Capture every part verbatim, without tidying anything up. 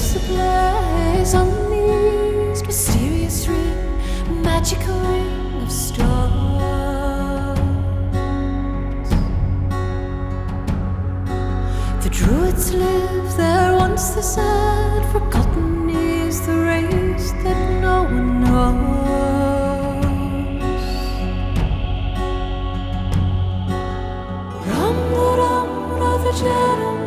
lights ablaze on the east, mysterious ring, magical ring of stars. The druids live there once, they said. Forgotten is the race that no one knows. Ram the ram, the Jaram.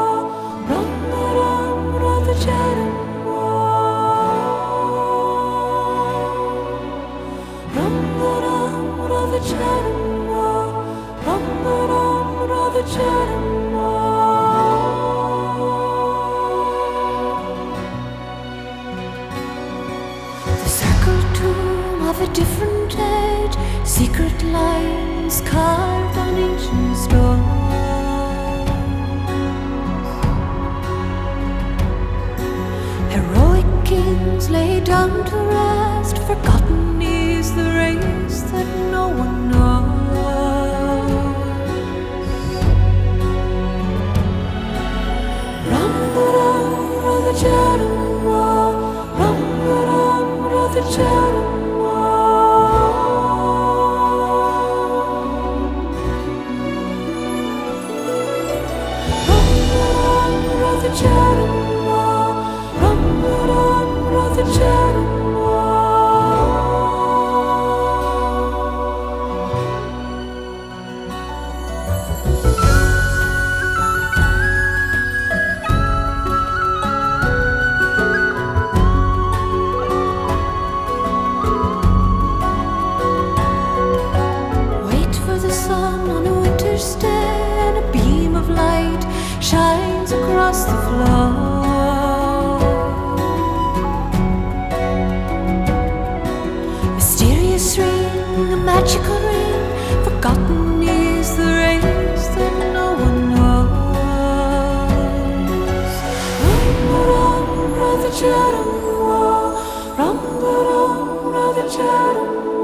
The circle tomb of a different age, secret lines carved on ancient stone. Heroic kings lay down to rest. Forgotten is the race that no one knows. Ram Ram the Jaram, Ram Ram the Jaram. Ram the Jaram. The Jaram. Wait for the sun on a winter's day, and a beam of light shines across the floor. Ring, a magical ring, forgotten is the race that no one knows. Ram Ram the Jaram, Ram Ram the Jaram.